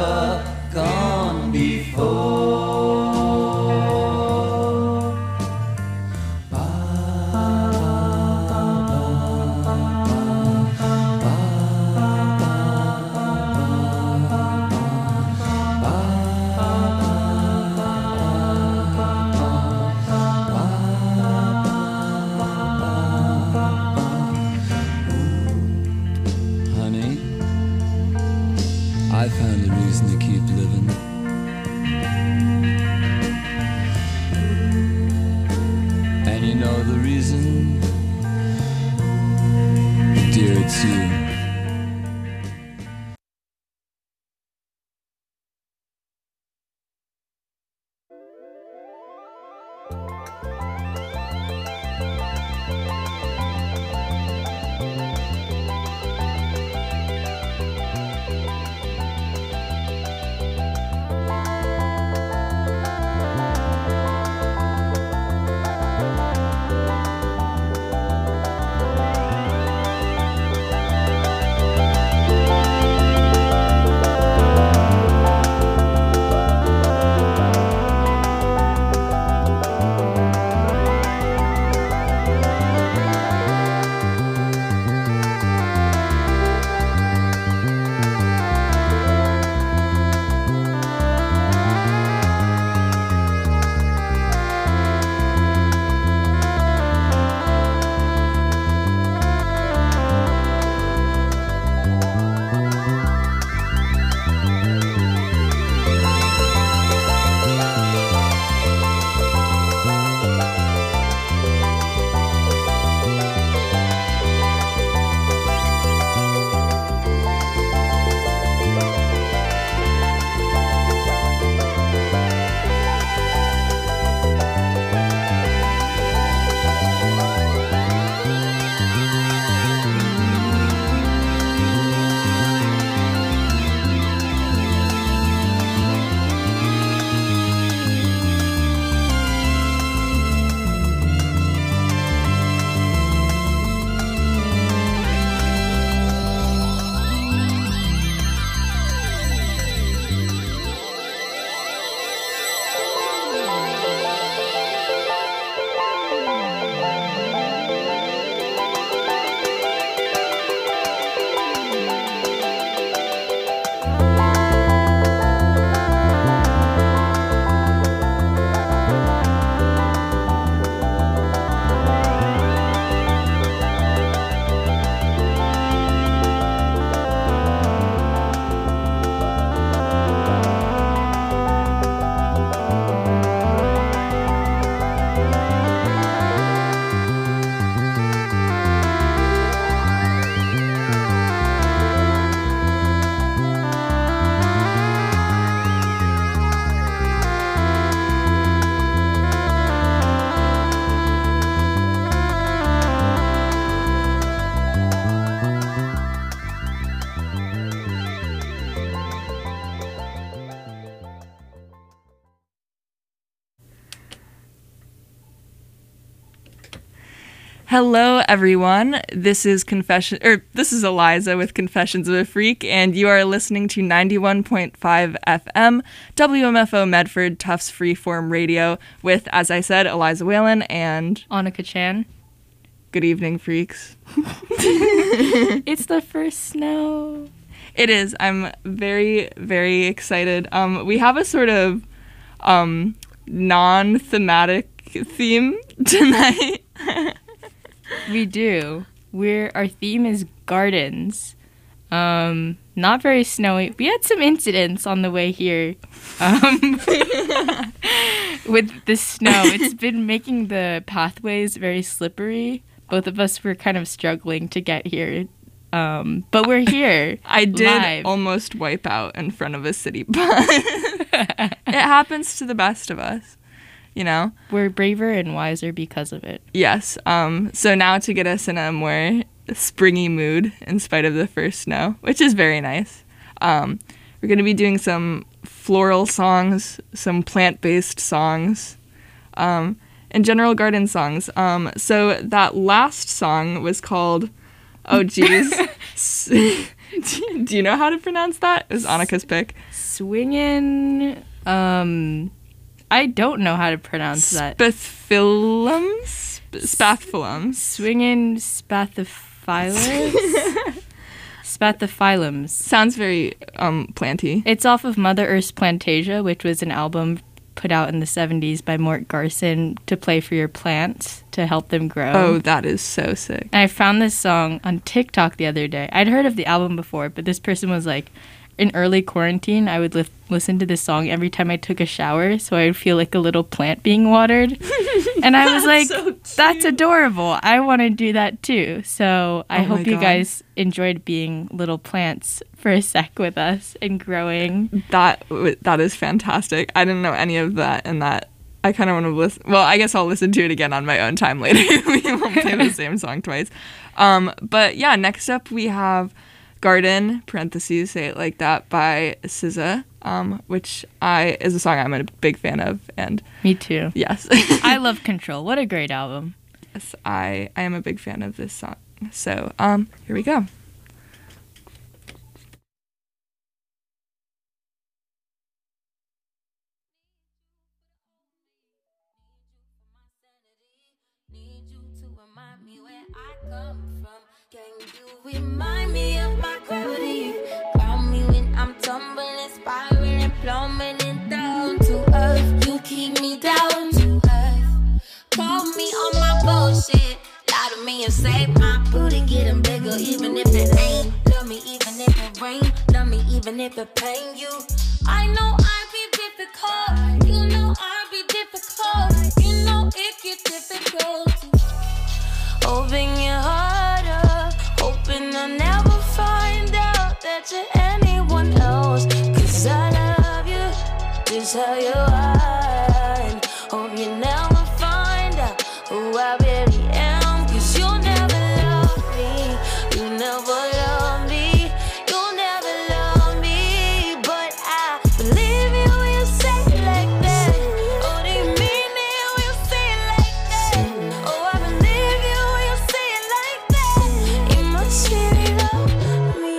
never gone before. I found a reason to keep living. And you know the reason? Dear, it's you. Hello, everyone. This is Eliza with Confessions of a Freak, and you are listening to 91.5 FM, WMFO Medford, Tufts Freeform Radio, with, as I said, Eliza Whalen and Annika Chan. Good evening, freaks. It's the first snow. It is. I'm very, very excited. We have a sort of non-thematic theme tonight. We do. Our theme is gardens. Not very snowy. We had some incidents on the way here with the snow. It's been making the pathways very slippery. Both of us were kind of struggling to get here. But we're here. I did live. Almost wipe out in front of a city bus. It happens to the best of us. You know? We're braver and wiser because of it. Yes. So now to get us in a more springy mood in spite of the first snow, which is very nice. We're going to be doing some floral songs, some plant-based songs, and general garden songs. So that last song was called, oh geez. Do you know how to pronounce that? It was Annika's pick. swingin'. I don't know how to pronounce that. Spathiphyllums. Swingin' spathiphyllums. Spathiphyllums. Sounds very planty. It's off of Mother Earth's Plantasia, which was an album put out in the 70s by Mort Garson to play for your plants to help them grow. Oh, that is so sick. And I found this song on TikTok the other day. I'd heard of the album before, but this person was like, in early quarantine, I would listen to this song every time I took a shower, so I would feel like a little plant being watered. And I was like, so that's adorable. I want to do that too. So I hope you guys enjoyed being little plants for a sec with us and growing. That is fantastic. I didn't know any of that, and that I kind of want to listen. Well, I guess I'll listen to it again on my own time later. We won't play the same song twice. But yeah, next up we have Garden, parentheses, Say It Like That by SZA, which is a song I'm a big fan of. And me too. Yes. I love Control. What a great album. Yes, I am a big fan of this song. So, here we go. Remind me of my gravity. Call me when I'm tumbling, spiraling, plummeting down to earth. You keep me down to earth. Call me on my bullshit. Lie to me and say my booty getting bigger, even if it ain't. Love me even if it rain. Love me even if it pain you. I know I be difficult. You know I be difficult. You know it get difficult. Open your heart up. Hoping I'll never find out that you're anyone else. 'Cause I love you just how you are. Hope you never find out who I really am. 'Cause you'll never love me. You never love me. You'll never love me. But I believe you when you say it like that. Oh, do you mean it when you say it like that? Oh, I believe you when you say it like that. You must really love me.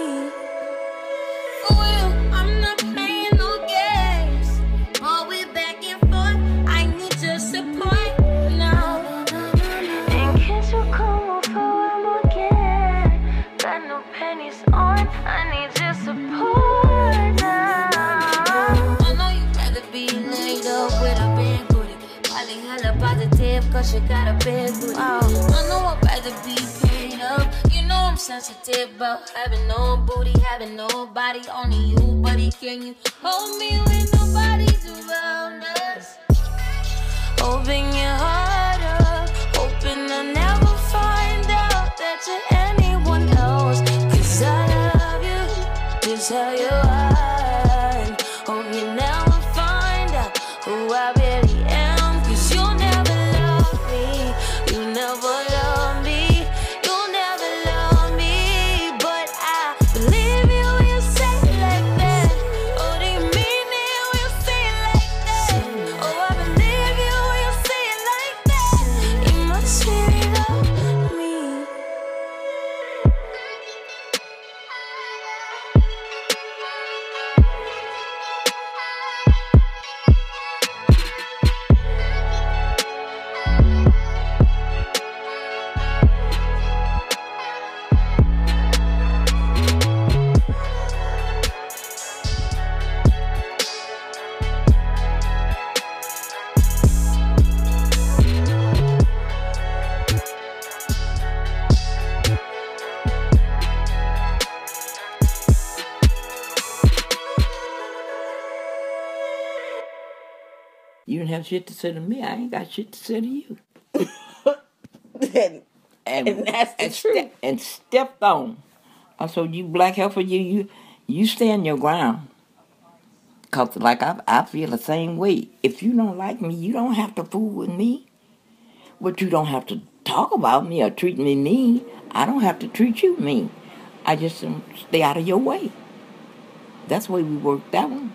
For real, I'm not playing no games. But we back and forth. I need your support now. And can't you come over one more again? Got no pennies on. I need your support now. I know you'd rather be laid up with a big booty. Probably hella positive 'cause you got a big booty. I know I'd rather be paid up. You know I'm sensitive about having no booty, having nobody, only you, buddy. Can you hold me when nobody's around us? Open your heart up. Hoping I'll never find out that you're anyone else. 'Cause I love you just how you are. Hope you never find out who I really am. 'Cause you'll never love me. You never love me. You'll never love me. But I believe you when you say it like that. Oh, do you mean it when you say it like that? Oh, I believe you when you say it like that. You must really love me. You don't have shit to say to me. I ain't got shit to say to you. And that's the truth. And stepped on. So you black heifer, you stand your ground. Cause like I feel the same way. If you don't like me, you don't have to fool with me. But you don't have to talk about me or treat me mean. I don't have to treat you mean. I just stay out of your way. That's the way we work that one.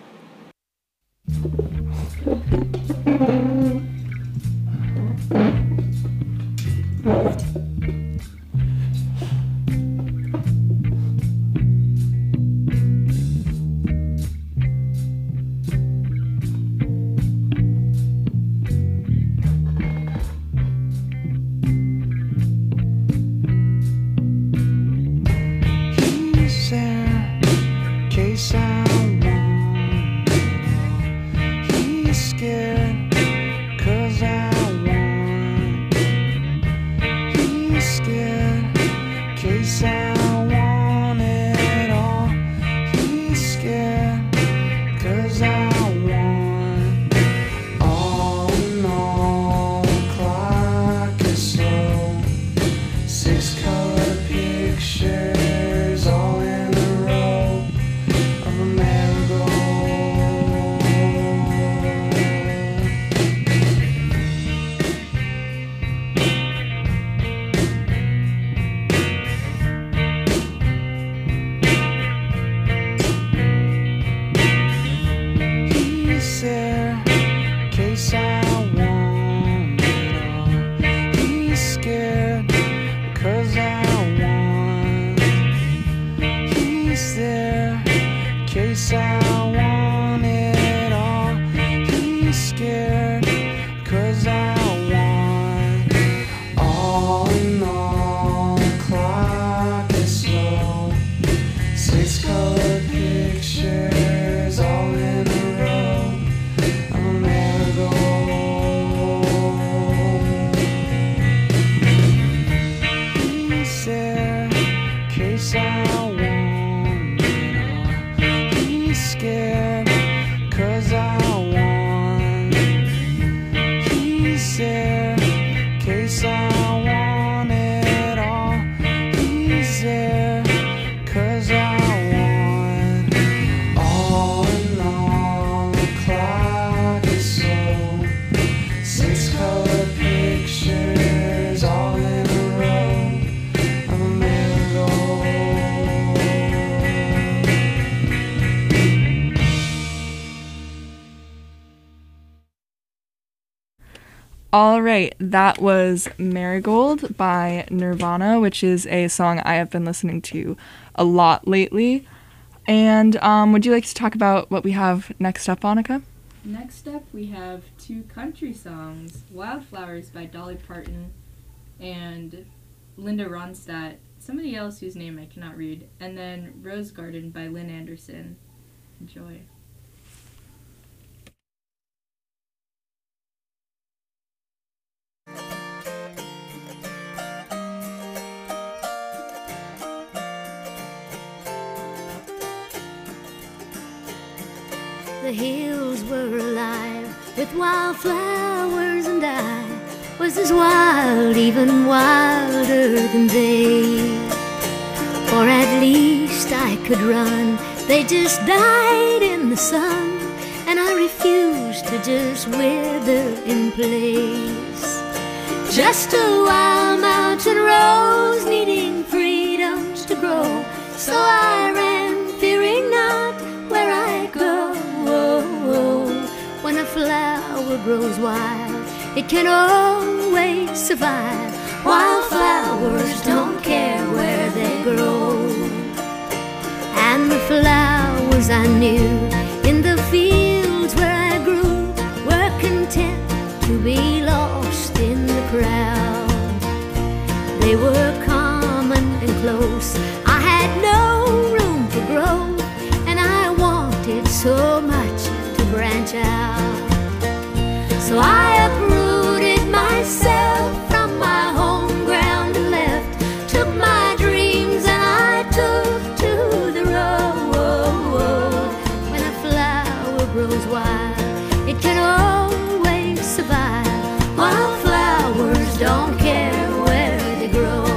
All right, that was Marigold by Nirvana, which is a song I have been listening to a lot lately. And would you like to talk about what we have next up, Annika? Next up, we have two country songs, Wildflowers by Dolly Parton and Linda Ronstadt, somebody else whose name I cannot read, and then Rose Garden by Lynn Anderson. Enjoy. The hills were alive with wildflowers, and I was as wild, even wilder than they. Or at least I could run. They just died in the sun, and I refused to just wither in place. Just a wild mountain rose needing freedoms to grow. So I ran, fearing not where I go. When a flower grows wild, it can always survive. Wildflowers don't care where they grow. And the flowers I knew in the fields where I grew were content to be lost in the crowd. They were common and close. I had no room for growth, and I wanted so much to branch out. So I uprooted myself from my home ground and left. Took my dreams and I took to the road. When a flower grows wild, it can always survive. Wildflowers don't care where they grow.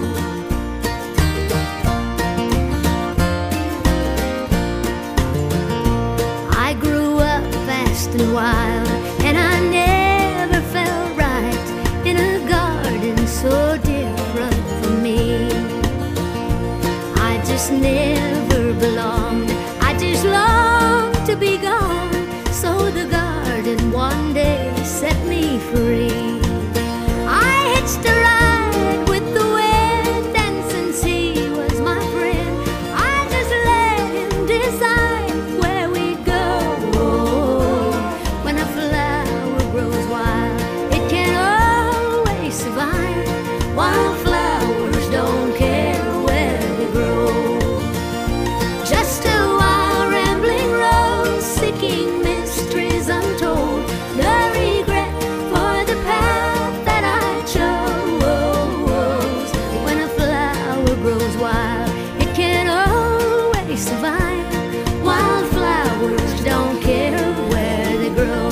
I grew up fast and wild, and I never felt right in a garden so different from me. I just never belonged. I just longed to be gone. So the garden one day set me free. I hitched a ride with the wind, and since he was my friend, I just let him decide where we'd go. When a flower grows wild, it can always survive. Wildflowers don't care where they grow. Just a wild rambling rose, seeking mysteries untold. The regret for the path that I chose. When a flower grows wild, it can always survive. Wildflowers don't care where they grow.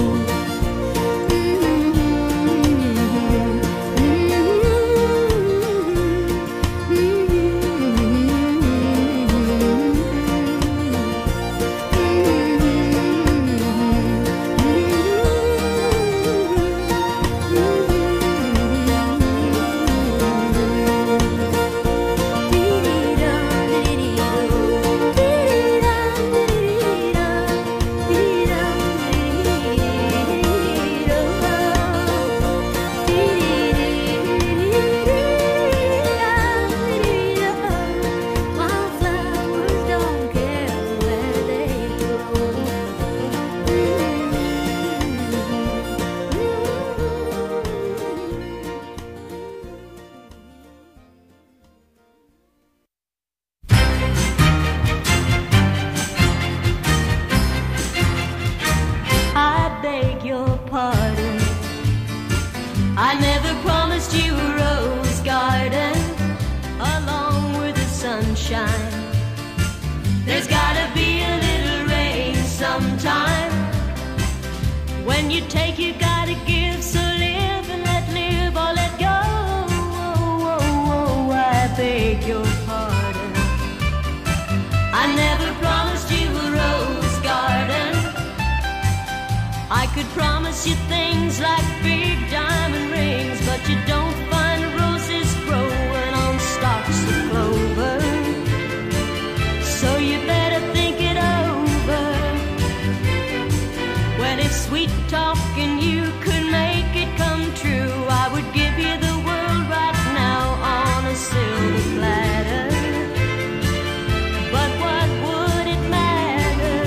Wildflowers don't care where they I beg your pardon. I never promised you a rose garden along with the sunshine. There's gotta be a little rain sometime. When you take, you gotta give. So live and let live or let go. I beg your pardon. I never promised you a rose garden. I could promise you things like big diamond rings, but you don't find roses growing on stalks of clover. So you better think it over. When it If sweet talking you could make it come true, I would give you the world right now on a silver platter. But what would it matter?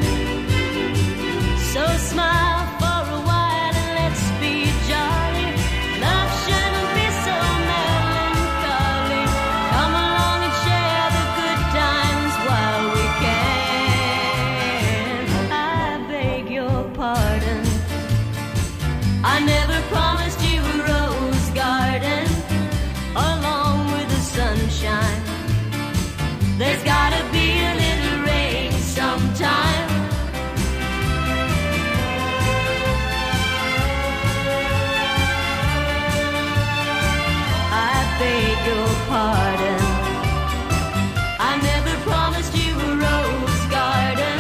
So smile for a while and let's be jolly. Love shouldn't be so melancholy. Come along and share the good times while we can. I beg your pardon. I never promised you a rose garden along with the sunshine. There's gotta be a little rain sometime. I beg your pardon. I never promised you a rose garden.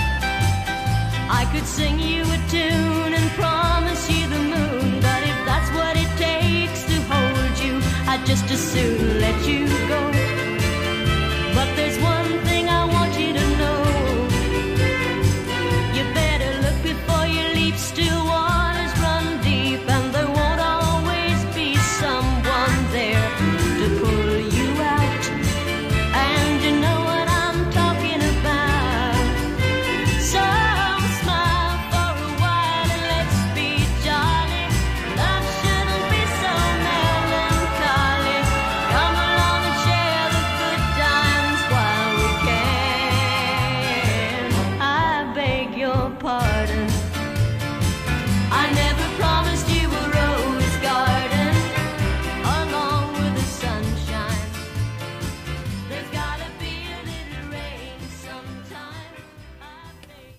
I could sing you a tune and promise you the moon, but if that's what it takes to hold you, I'd just as soon let you go. But there's one thing I want you to know. You better look before you leap. Still waters run deep, and there won't always be someone there to pull you out. And you know what I'm talking about. So smile for a while and let's be jolly. Love shouldn't be so melancholy. Come along and share the good times while we can. I beg your pardon. I never promised you a rose garden along with the sunshine. There's gotta be a little rain sometime. I beg.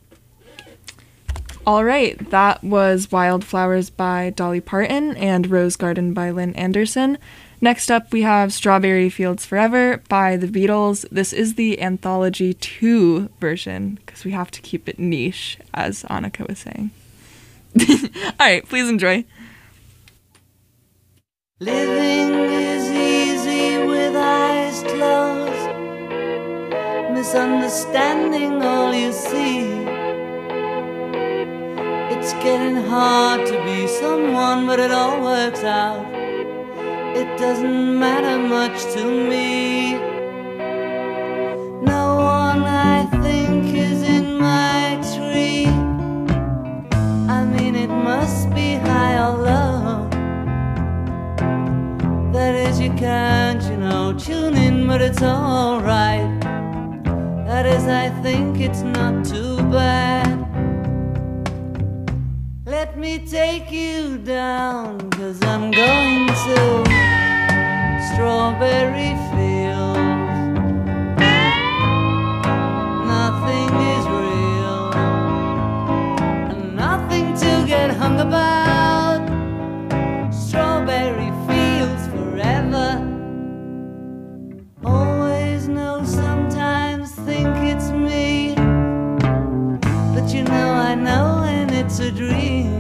All right, that was Wildflowers by Dolly Parton and Rose Garden by Lynn Anderson. Next up, we have Strawberry Fields Forever by the Beatles. This is the Anthology 2 version because we have to keep it niche, as Annika was saying. All right, please enjoy. Living is easy with eyes closed, misunderstanding all you see. It's getting hard to be someone, but it all works out. It doesn't matter much to me. No one I think is in my tree. I mean, it must be high or low. That is, you can't, tune in, but it's alright. That is, I think it's not too bad. Let me take you down, 'cause I'm going to strawberry fields. Nothing is real, and nothing to get hung about. Strawberry fields forever. Always know, sometimes think it's me, but I know, and it's a dream.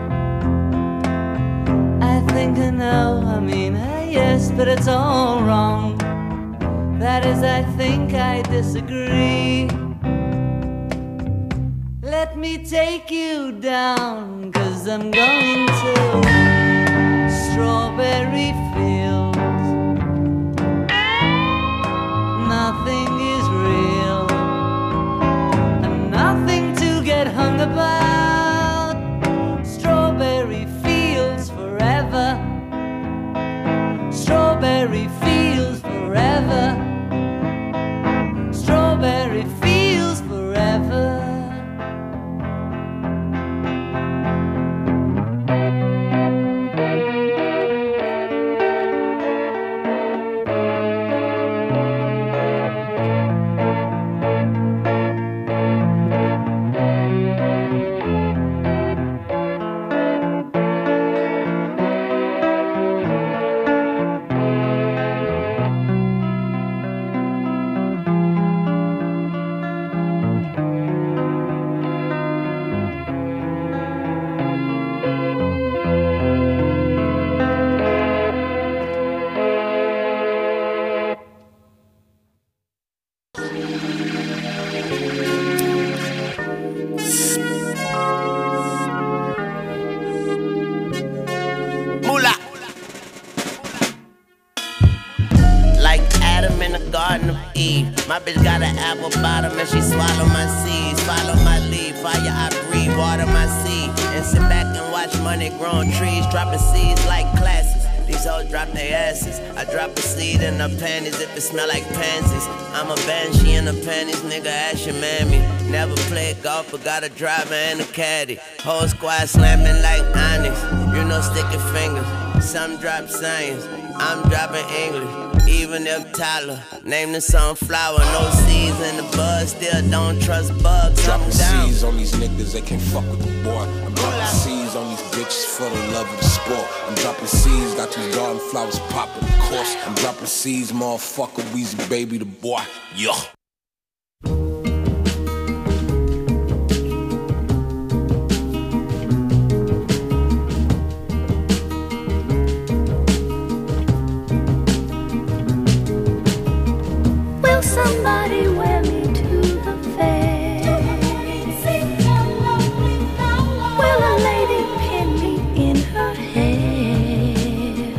I think I know, yes, but it's all wrong. That is, I think I disagree. Let me take you down, 'cause I'm going to strawberry fields. Nothing is real, and nothing to get hung about. Strawberry fields forever. Strawberry fields forever. Strawberry fields forever. bitch got an apple bottom and she swallow my seeds. Follow my lead, fire I breathe, water my seed. And sit back and watch money growing trees, dropping seeds like classes. These hoes drop their asses. I drop a seed in her panties if it smell like pansies. I'm a banshee in the panties, nigga, ask your mammy. Never played golf, but got a driver and a caddy. Whole squad slamming like Onyx. You know, sticky fingers. Some drop science, I'm dropping English. Even if Tyler named the sunflower, no seeds in the bud, still don't trust bugs. Dropping seeds on these niggas, they can't fuck with the boy. I'm dropping seeds on these bitches for the love of the sport. I'm dropping seeds, got these garden flowers popping, of course. I'm dropping seeds, motherfucker, Weezy baby the boy. Yo. Somebody wear me to the fair. Will a lady pin me in her hair?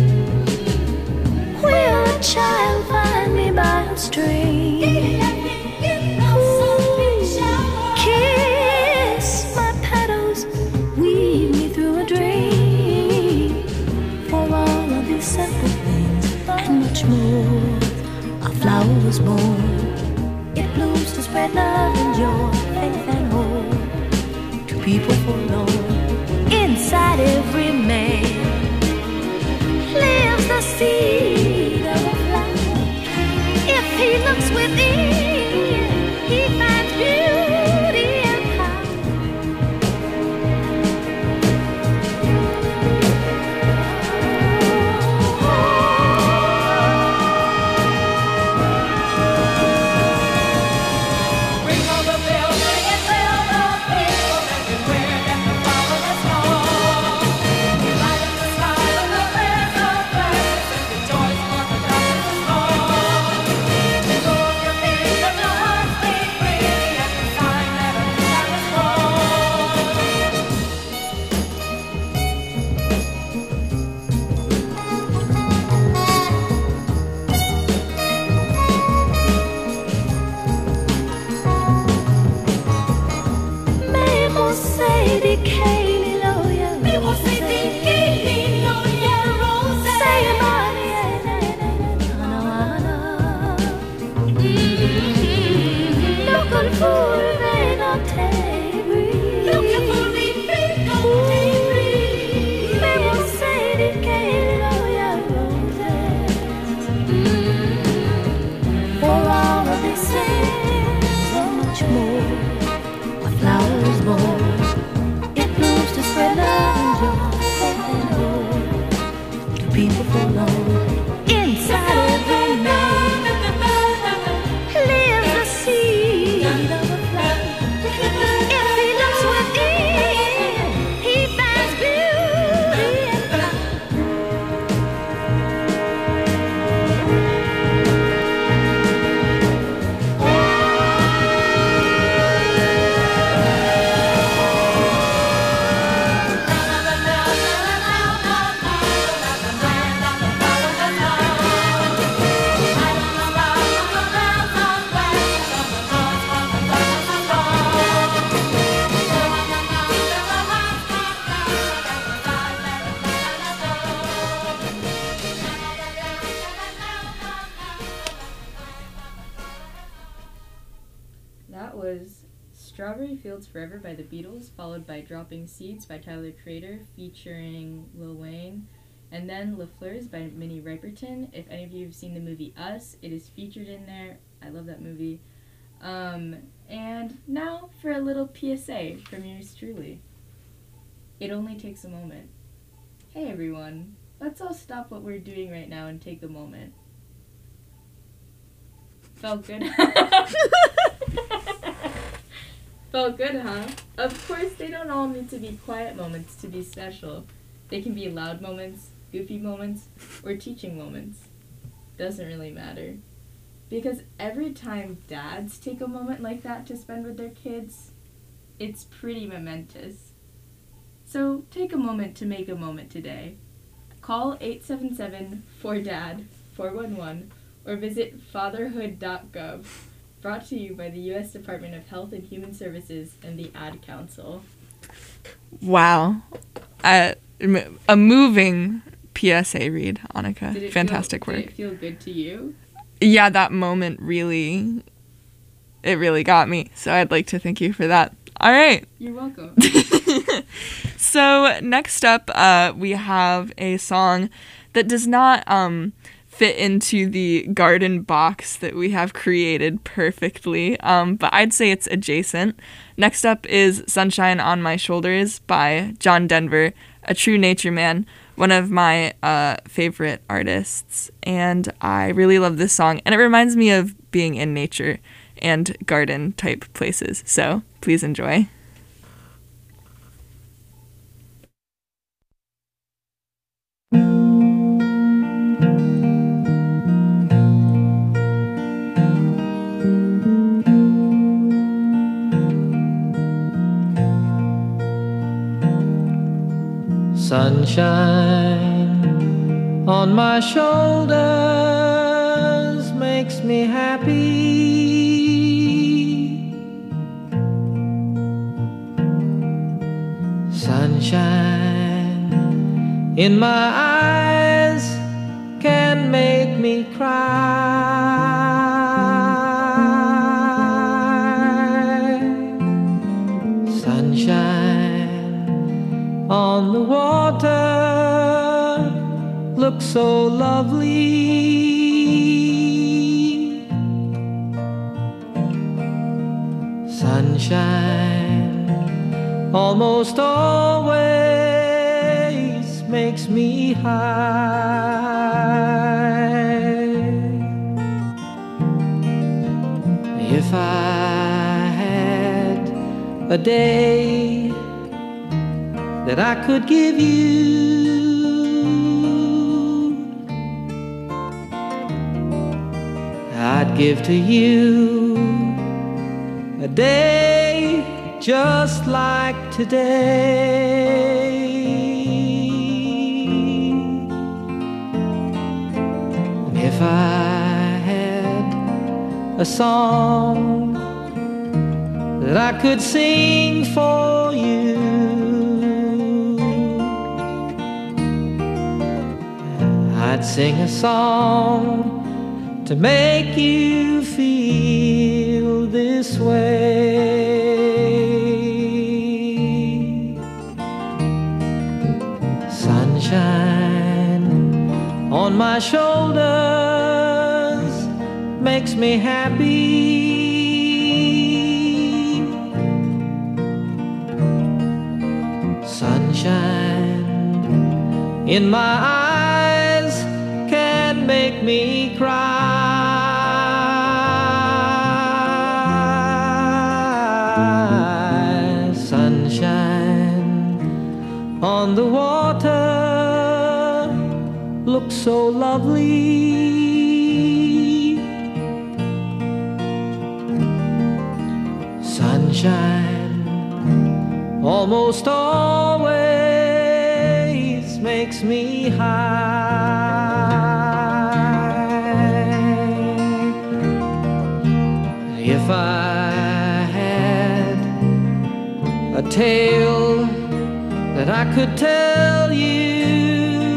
Will a child find me by a stream? Kiss my petals, weave me through a dream. For all of these simple things and much more, a flower was born. It blooms to spread love and joy, faith and hope to people forlorn. Inside every man lives the seed of a flower. If he looks within, he finds beauty and power. Strawberry Fields Forever by the Beatles, followed by Dropping Seeds by Tyler Creator featuring Lil Wayne, and then Le Fleurs by Minnie Riperton. If any of you have seen the movie Us, it is featured in there. I love that movie. And now for a little PSA from yours truly. It only takes a moment. Hey everyone, let's all stop what we're doing right now and take a moment. Felt good. Felt good, huh? Of course, they don't all need to be quiet moments to be special. They can be loud moments, goofy moments, or teaching moments. Doesn't really matter. Because every time dads take a moment like that to spend with their kids, it's pretty momentous. So take a moment to make a moment today. Call 877-4DAD, 411, or visit fatherhood.gov. Brought to you by the U.S. Department of Health and Human Services and the Ad Council. Wow. A moving PSA read, Annika. Fantastic work. Did it feel good to you? Yeah, that moment really got me. So I'd like to thank you for that. All right. You're welcome. So next up, we have a song that does not fit into the garden box that we have created perfectly, but I'd say it's adjacent. Next up is Sunshine on My Shoulders by John Denver, a true nature man, one of my favorite artists, and I really love this song, and it reminds me of being in nature and garden type places, so please enjoy. Sunshine on my shoulders makes me happy. Sunshine in my eyes can make me cry. Sunshine on the water looks so lovely. Sunshine almost always makes me high. If I had a day that I could give you, I'd give to you a day just like today. And if I had a song that I could sing for you, I'd sing a song to make you feel this way. Sunshine on my shoulders makes me happy. Sunshine in my eyes can make me cry. Sunshine on the water looks so lovely. Sunshine almost always makes me high. If I had a tale that I could tell you,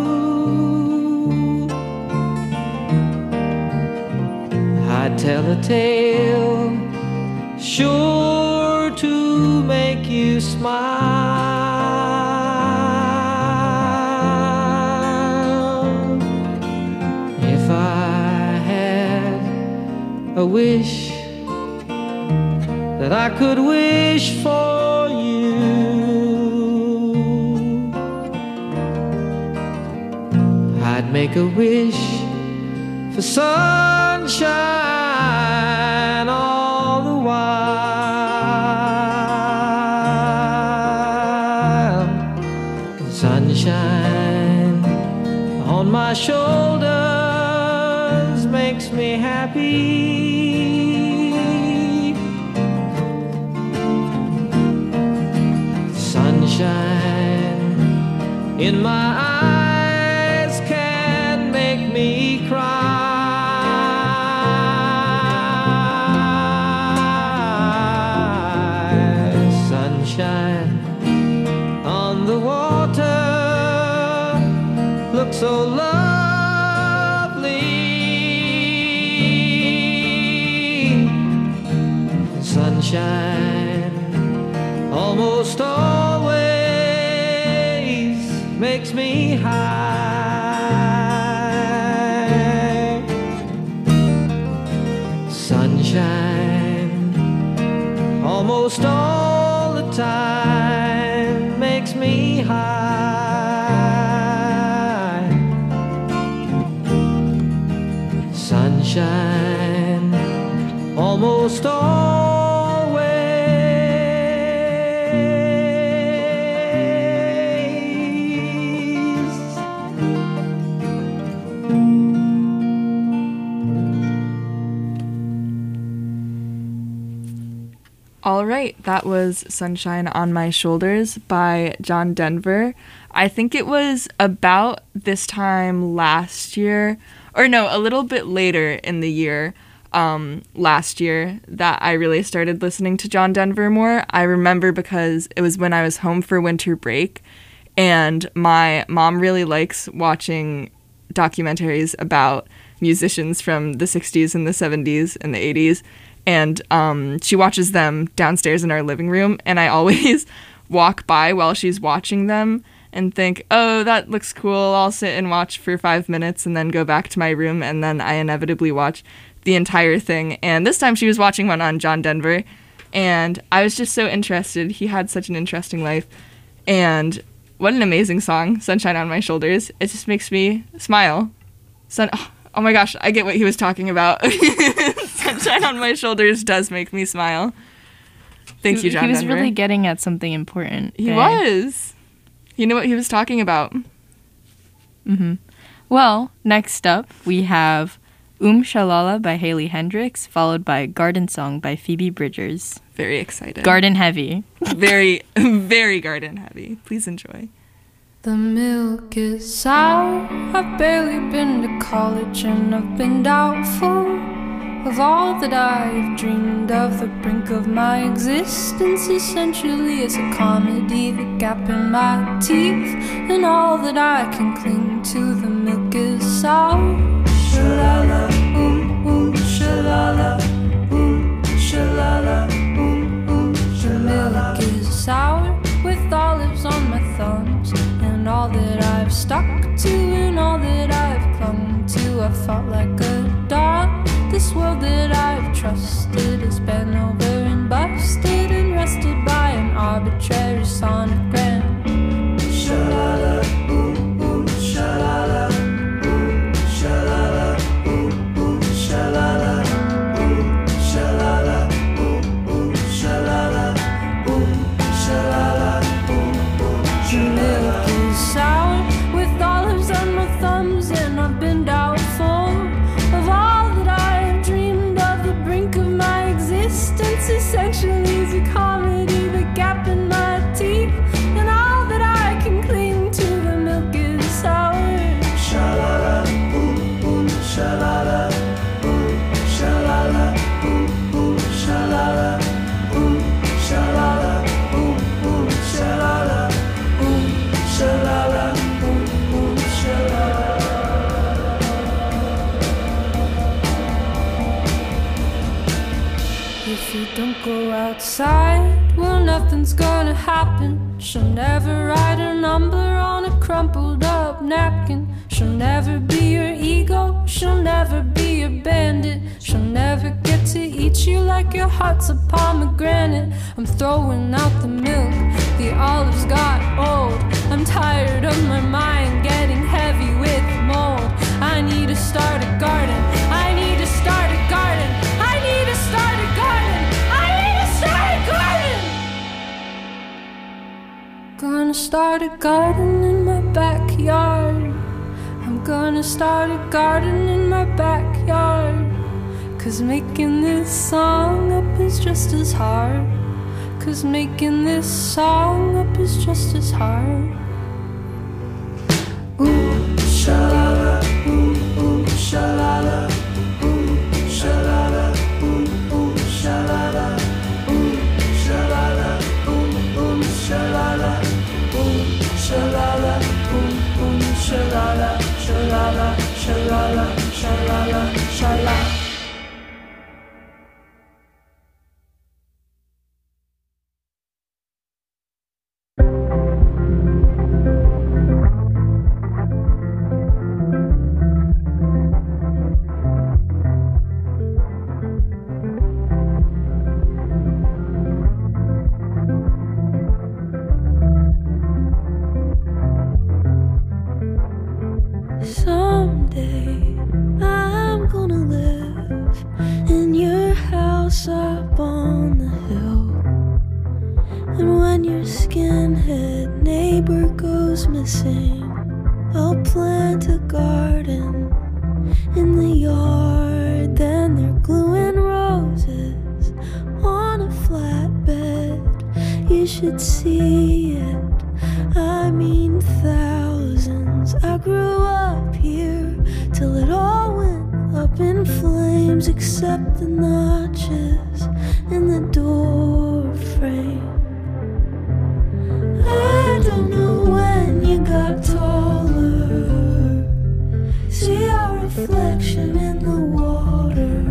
I'd tell a tale sure to make you smile. If I had a wish that I could wish for you, I'd make a wish for sunshine all the while. Sunshine on my shoulders makes me happy. Sunshine in my eyes can make me cry. Sunshine almost always makes me high. If I had a day that I could give you, I'd give to you a day just like today. Sunshine on the water looks so lovely. Sunshine almost always makes me cry. Sunshine in my eyes can make me cry. so lovely. Sunshine almost always makes me high. Sunshine almost all the time makes me high. Sunshine almost All right, that was Sunshine on My Shoulders by John Denver. I think it was about this time last year, or no, a little bit later in the year, last year, that I really started listening to John Denver more. I remember because it was when I was home for winter break, and my mom really likes watching documentaries about musicians from the 60s and the 70s and the 80s. And she watches them downstairs in our living room, and I always walk by while she's watching them and think, oh, that looks cool. I'll sit and watch for 5 minutes and then go back to my room, and then I inevitably watch the entire thing. And this time she was watching one on John Denver, and I was just so interested. He had such an interesting life, and what an amazing song, Sunshine on My Shoulders. It just makes me smile. Oh my gosh, I get what he was talking about. Sunshine on My Shoulders does make me smile. Thank you, John He was Denver. really getting at something important. He was. You know what he was talking about. Mm-hmm. Well, next up, we have Shalala by Haley Hendrix, followed by Garden Song by Phoebe Bridgers. Very excited. Garden heavy. Very, very garden heavy. Please enjoy. The milk is sour. I've barely been to college and I've been doubtful of all that I've dreamed of. The brink of my existence essentially is a comedy. The gap in my teeth and all that I can cling to. The milk is sour. Shalala, shalala, shalala, shalala. The milk is sour with olives on my thumbs. And all that I've stuck to and all that I've clung to, I fought like a dog. This world that I've trusted has been over and busted and rested by an arbitrary sonogram. Shalala, shalala, shalala, shalala, shalala, shalala, shalala. Sour with olives on my thumbs, and I've been doubtful of all that I have dreamed of. The brink of my existence essentially is a comedy. The gap in my teeth and all that I can cling to. The milk is sour. Shalala, shalala, shalala, shalala, shalala, shalala. Shalala, shalala. If you don't go outside, well, nothing's gonna happen. She'll never write a number on a crumpled up napkin. She'll never be your ego, she'll never be your bandit. She'll never get to eat you like your heart's a pomegranate. I'm throwing out the milk, the olives got old. I'm tired of my mind getting heavy with mold. I need to start a garden, I need to start a garden, I need to start a garden, I need to start a garden. Gonna start a garden in my backyard. I'm gonna start a garden in my backyard. 'Cause making this song up is just as hard. 'Cause making this song up is just as hard. Shalala, shalala, shalala, shalala, shalala, shalala, shalala, shalala, shalala, shalala, shalala, shalala, shalala. Someday I'm gonna live in your house up on the hill. And when your skinhead neighbor goes missing, I'll plant a garden in the yard. Then they're gluing roses on a flatbed. You should see it, I mean thousands. I grew up here till it all went up in flames, except the notches in the door frame. I don't know when you got taller. See our reflection in the water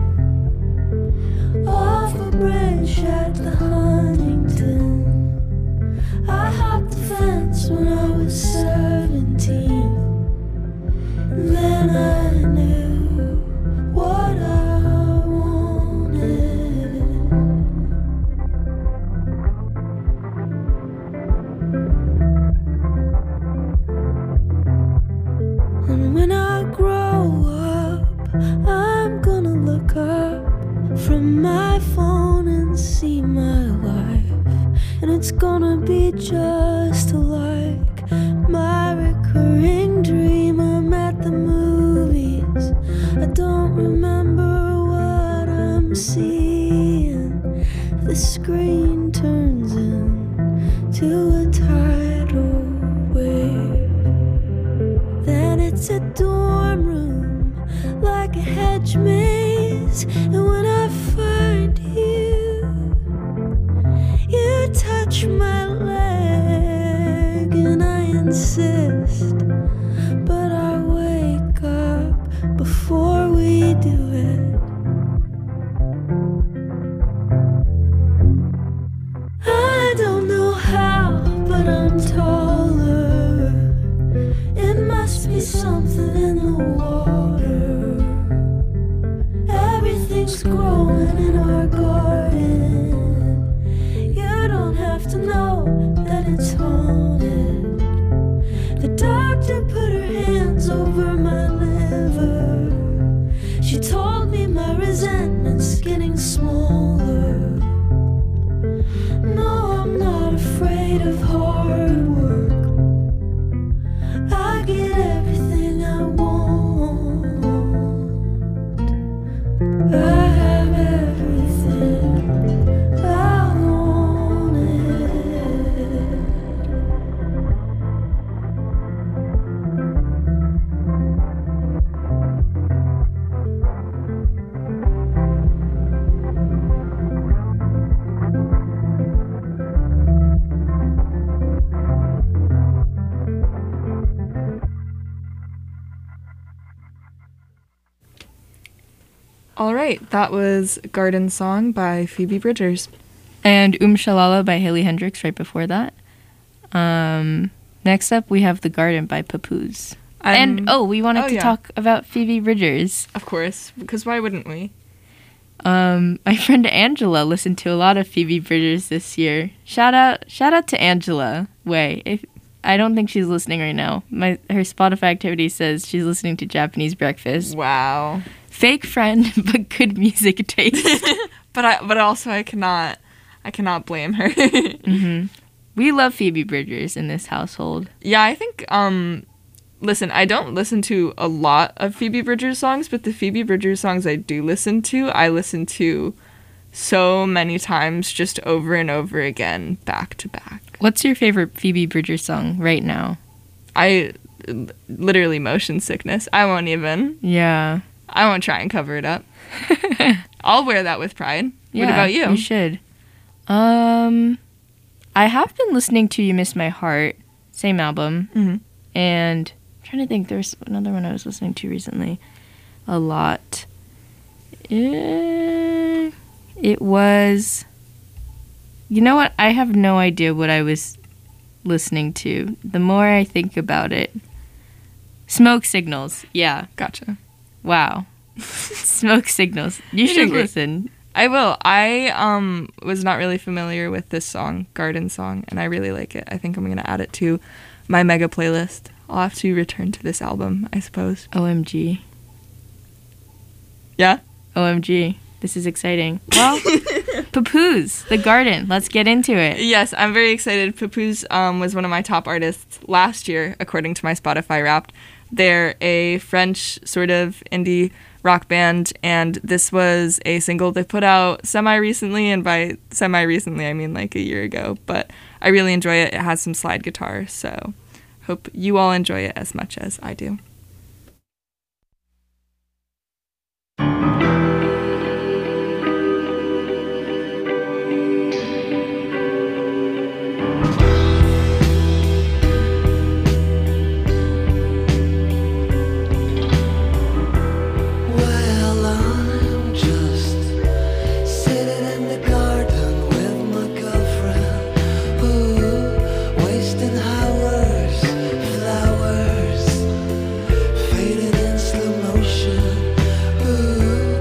off a bridge at the Huntington. I hopped the fence when I was 17. And then I knew what I wanted. And when I grow up, I'm gonna look up from my phone and see my life. And it's gonna be just like my recurring dream. I'm at the movies, I don't remember what I'm seeing. The screen turns into a tidal wave. Then it's a dorm room like a hedge maze. And when I find you, you touch my leg and I insist, but I wake up before we do it. I don't know how, but I'm taller. It must be something in the water. Everything's growing in our garden. You don't have to know that it's haunted. The doctor put her hands over my liver. She told me my resentment's getting smaller. No, I'm not afraid of hard work. I get everything I want. I have everything I wanted. All right, that was Garden Song by Phoebe Bridgers. And Shalala by Haley Hendricks right before that. Next up, we have The Garden by Papoose. We wanted to talk about Phoebe Bridgers. Of course, because why wouldn't we? My friend Angela listened to a lot of Phoebe Bridgers this year. Shout out to Angela Way. I don't think she's listening right now. Her Spotify activity says she's listening to Japanese Breakfast. Wow. Fake friend, but good music taste. but also I cannot blame her. Mm-hmm. We love Phoebe Bridgers in this household. Yeah, I think listen, I don't listen to a lot of Phoebe Bridgers songs, but the Phoebe Bridgers songs I do listen to, I listen to so many times, just over and over again, back to back. What's your favorite Phoebe Bridgers song right now? I literally Motion Sickness. I won't try and cover it up. I'll wear that with pride. Yeah, what about you? You should. I have been listening to You Miss My Heart, same album, mm-hmm. and trying to think. There's another one I was listening to recently a lot. It was... You know what? I have no idea what I was listening to. The more I think about it. Smoke Signals. Yeah. Gotcha. Wow. Smoke Signals. You should listen. I will. I was not really familiar with this song, Garden Song, and I really like it. I think I'm going to add it to my mega playlist. I'll have to return to this album, I suppose. OMG. Yeah? OMG. This is exciting. Well, Papoose, The Garden. Let's get into it. Yes, I'm very excited. Papoose was one of my top artists last year, according to my Spotify Wrapped. They're a French sort of indie rock band, and this was a single they put out semi-recently, and by semi-recently I mean like a year ago, but I really enjoy it. It has some slide guitar, so hope you all enjoy it as much as I do. Well, I'm just sitting in the garden with my girlfriend. Ooh, wasting hours, flowers fading in slow motion. Ooh,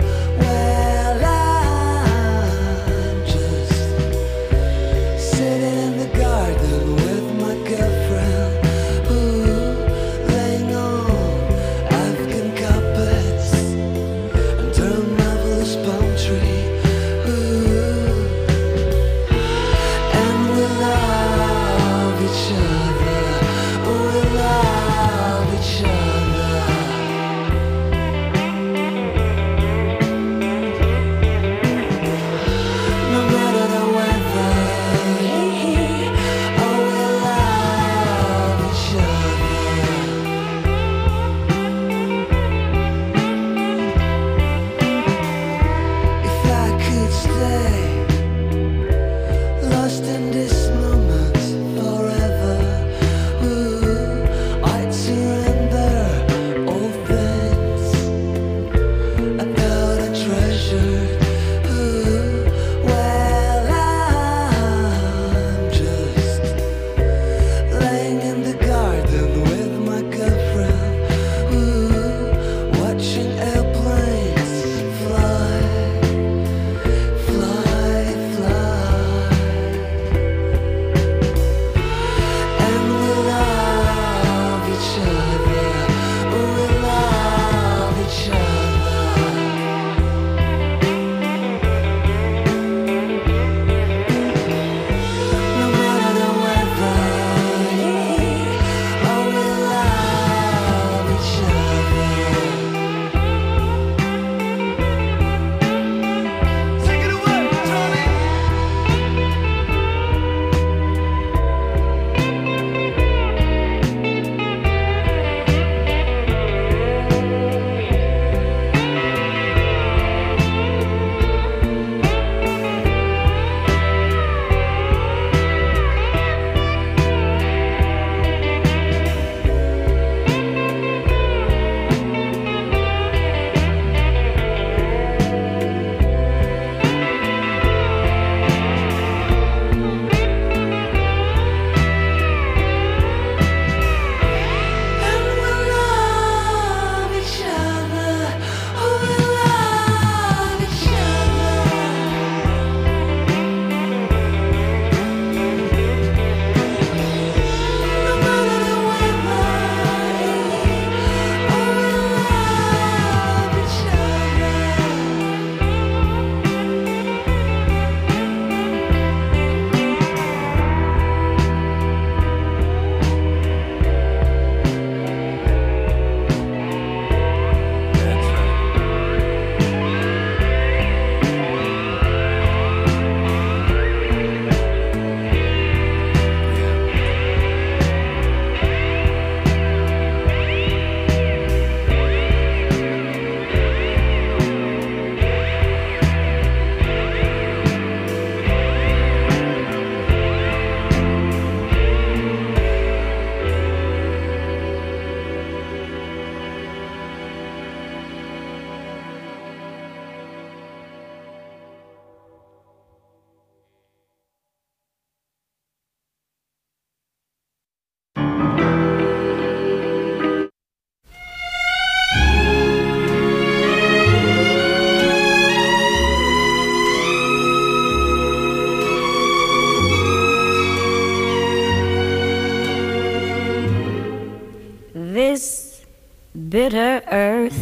bitter earth.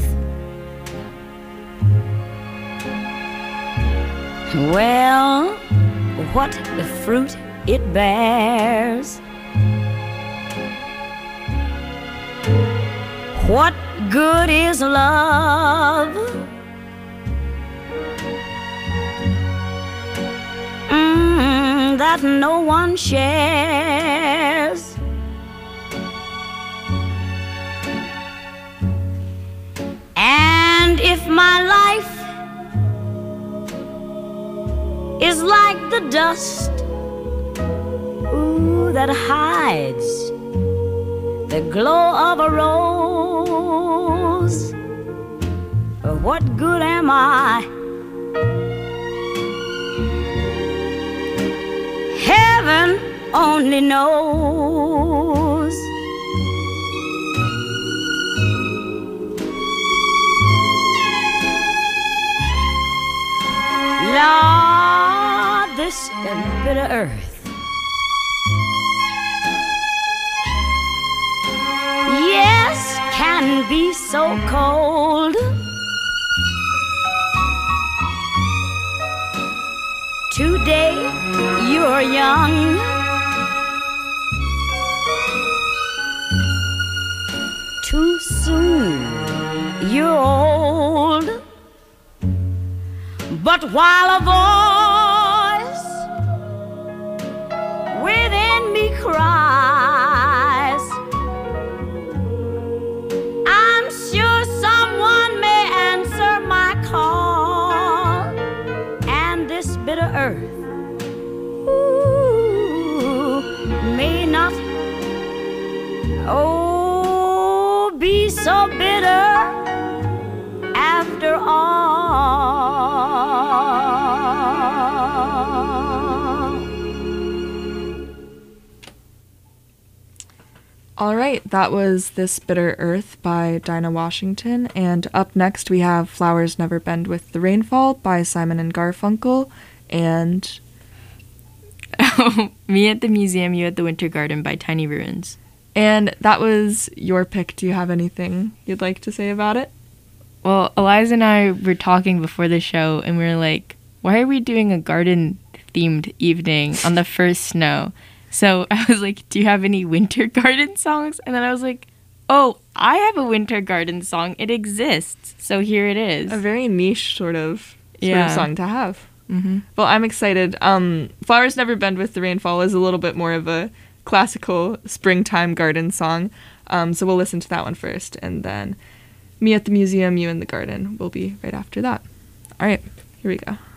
Well, what the fruit it bears, what good is love? That no one shares. And if my life is like the dust, ooh, that hides the glow of a rose, what good am I? Heaven only knows. Lord, this bitter earth, yes, can be so cold. Today you're young, too soon you're old. But while a voice within me cries, I'm sure someone may answer my call, and this bitter earth, ooh, may not, oh, be so bitter after all. All right, that was This Bitter Earth by Dinah Washington, and up next we have Flowers Never Bend with the Rainfall by Simon and Garfunkel, and Me at the Museum, You at the Winter Garden by Tiny Ruins. And that was your pick. Do you have anything you'd like to say about it? Well, Eliza and I were talking before the show, and we were like, why are we doing a garden-themed evening on the first snow? So I was like, do you have any winter garden songs? And then I was like, oh, I have a winter garden song. It exists. So here it is. A very niche sort of song to have. Mm-hmm. Well, I'm excited. Flowers Never Bend with the Rainfall is a little bit more of a classical springtime garden song. So we'll listen to that one first. And then Me at the Museum, You in the Garden will be right after that. All right, here we go.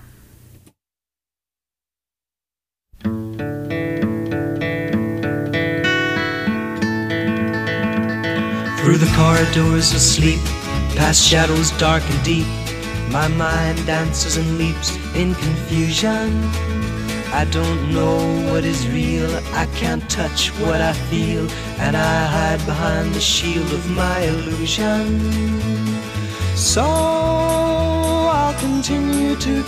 Through the corridors of sleep, past shadows dark and deep, my mind dances and leaps in confusion. I don't know what is real, I can't touch what I feel, and I hide behind the shield of my illusion. So I'll continue to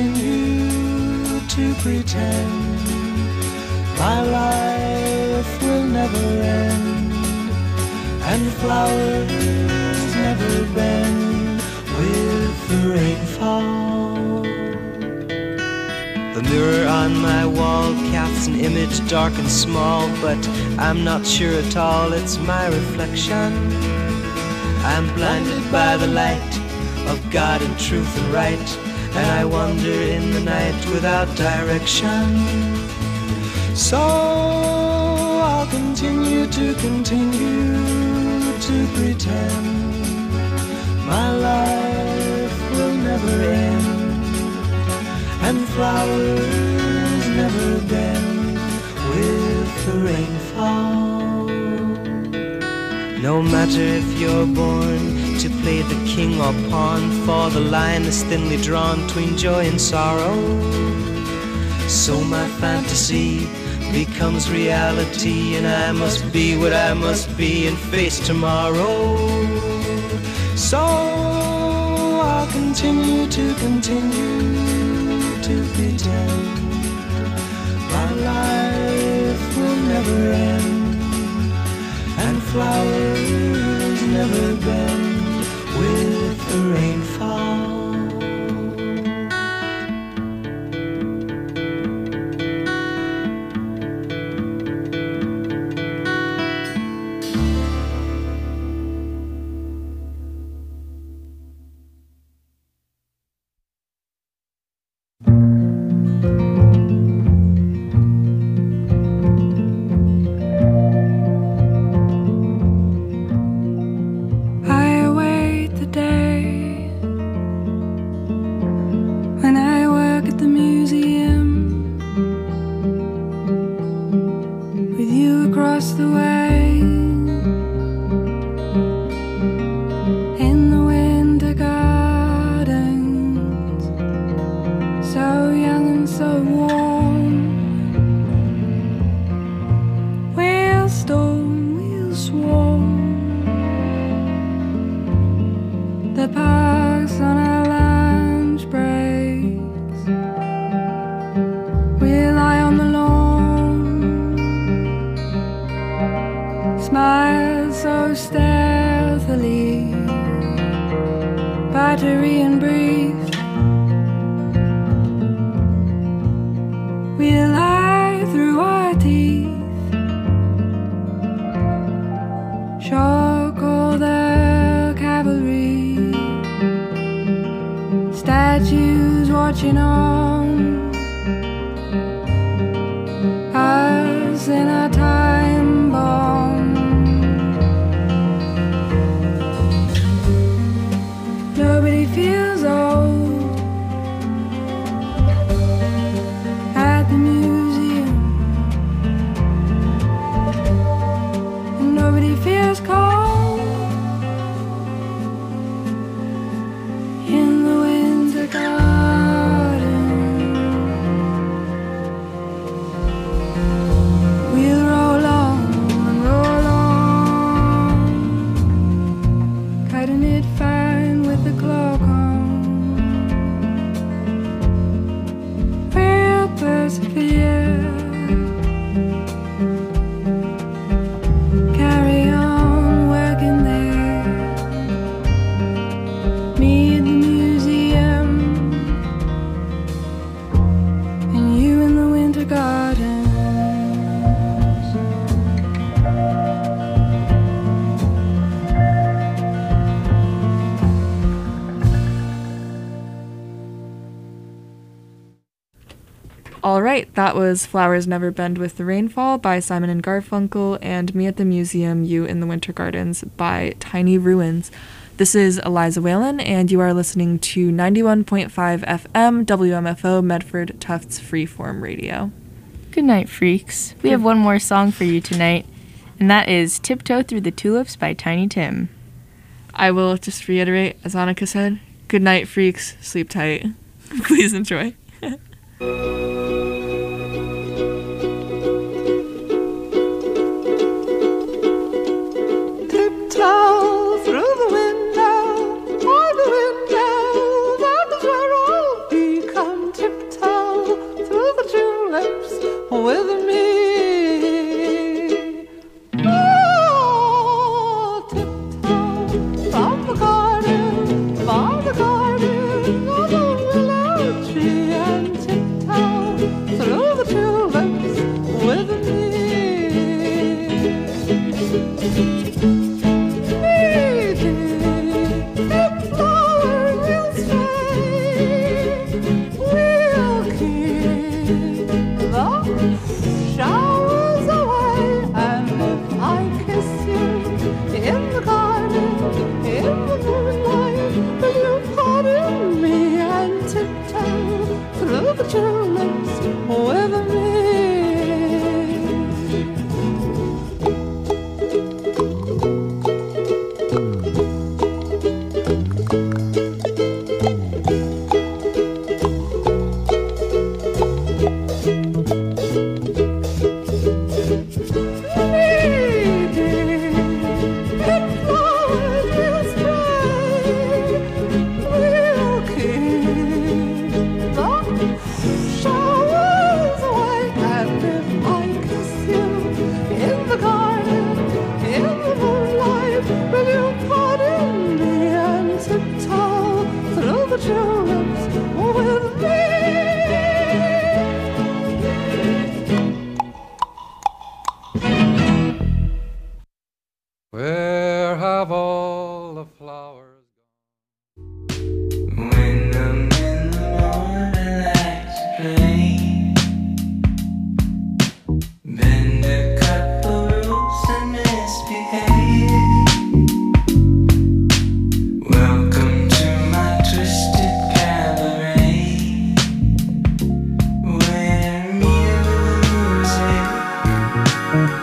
pretend my life will never end, and flowers never bend with the rainfall. The mirror on my wall casts an image dark and small, but I'm not sure at all it's my reflection. I'm blinded by the light of God and truth and right, and I wander in the night without direction. So I'll continue to pretend my life will never end, and flowers never bend with the rainfall. No matter if you're born to play the king or pawn, for the line is thinly drawn between joy and sorrow. So my fantasy becomes reality, and I must be what I must be and face tomorrow. So I'll continue to pretend my life will never end, and flowers never bend you across the way in the winter gardens, so young and so warm. We'll storm, we'll swarm the parks on our lunch breaks. We'll lie on the lawn, smile so stealthily, battery and brief. We'll lie through our teeth, shock all the cavalry, statues watching on us in a time bomb. Nobody feels old at the museum, and nobody feels cold in the winter garden. We'll roll on and roll on, cutting it fine with the clock on. We'll persevere, carry on working there. Me at the museum, and you in the winter garden. All right, that was Flowers Never Bend with the Rainfall by Simon and Garfunkel, and Me at the Museum, You in the Winter Gardens by Tiny Ruins. This is Eliza Whalen, and you are listening to 91.5 FM WMFO Medford Tufts Freeform Radio. Good night, freaks. We have one more song for you tonight, and that is Tiptoe Through the Tulips by Tiny Tim. I will just reiterate, as Annika said, good night, freaks. Sleep tight. Please enjoy. Tiptoe through the window, by the window, that is where I'll be. Come tiptoe through the tulips with me. Oh, tiptoe from the garden, by the garden, on the willow tree, and tiptoe through the tulips with me.